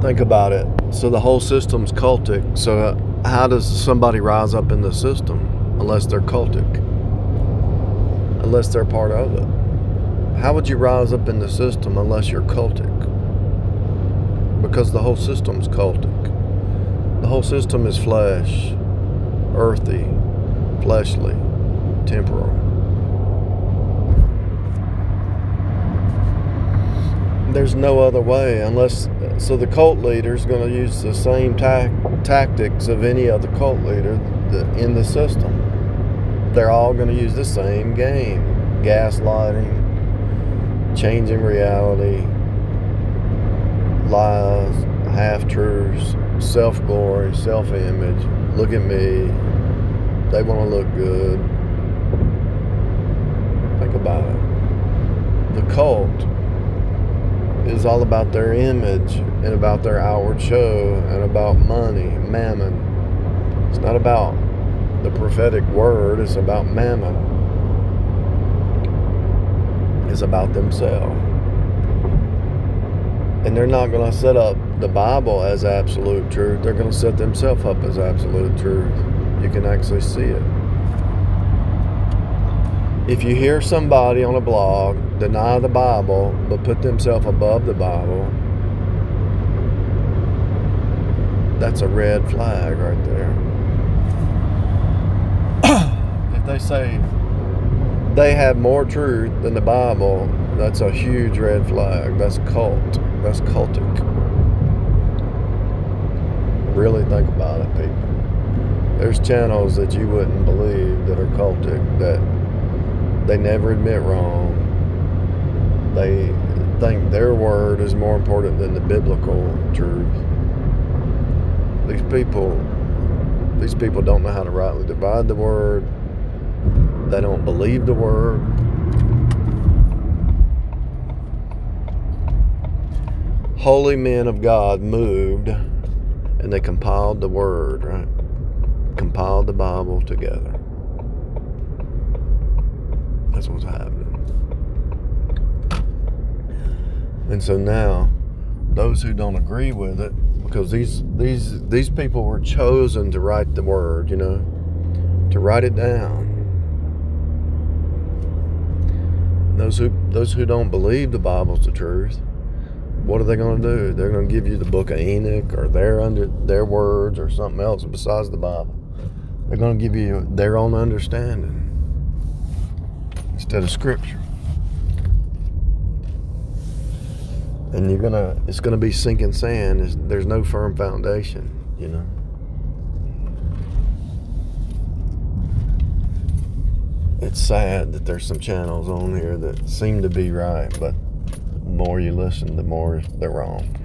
Think about it. So the whole system's cultic. So how does somebody rise up in the system unless they're cultic? Unless they're part of it. How would you rise up in the system unless you're cultic? Because the whole system's cultic. The whole system is flesh, earthy, fleshly, temporal. There's no other way unless... So the cult leader's going to use the same tactics of any other cult leader in the system. They're all going to use the same game. Gaslighting, changing reality, lies, half-truths, self-glory, self-image. Look at me. They want to look good. Think about it. The cult is all about their image and about their outward show and about money, mammon. It's not about the prophetic word. It's about mammon. It's about themselves. And they're not going to set up the Bible as absolute truth. They're going to set themselves up as absolute truth. You can actually see it. If you hear somebody on a blog deny the Bible but put themselves above the Bible, that's a red flag right there. If they say they have more truth than the Bible, that's a huge red flag. That's cult. That's cultic. Really think about it, people. There's channels that you wouldn't believe that are cultic, that they never admit wrong. They think their word is more important than the biblical truth. These people don't know how to rightly divide the word. They don't believe the word. Holy men of God moved and they compiled the word, right? Compiled the Bible together. That's what's happening. And so now, those who don't agree with it, because these people were chosen to write the word, to write it down. Those who don't believe the Bible's the truth, what are they going to do? They're going to give you the book of Enoch or their words or something else besides the Bible. They're going to give you their own understanding instead of Scripture. And it's going to be sinking sand. There's no firm foundation, It's sad that there's some channels on here that seem to be right, but the more you listen, the more they're wrong.